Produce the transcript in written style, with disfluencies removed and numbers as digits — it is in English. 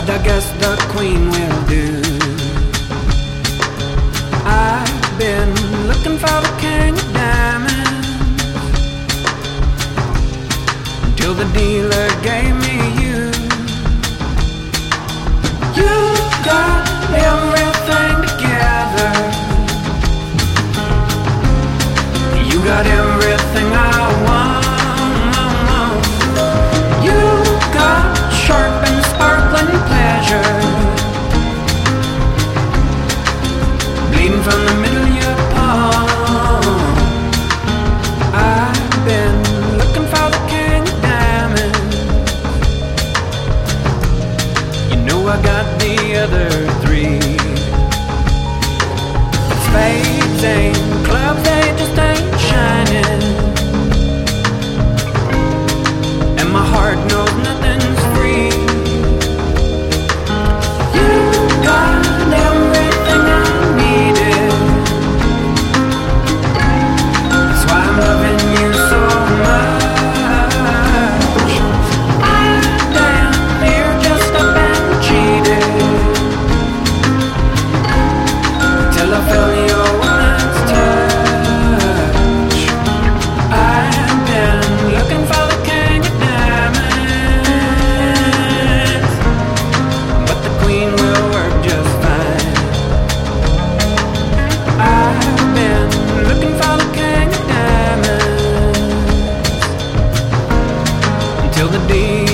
I guess the queen will do. I've been looking for the king of diamonds until the dealer gave me you. You got everything together. You got everything I want. You got sharp and sparkling pleasure, bleeding from the middle of your palm. I've been looking for the king of diamonds. You know I got the other three. Spades ain't clubs, they just ain't shining, and my heart knows nothing's free. You got everything I needed. That's why I'm loving you so much. I damn near just up and cheated till I felt your woman's touch. I've been looking for the king of diamonds, but the queen will work just fine. I've been looking for the king of diamonds until the day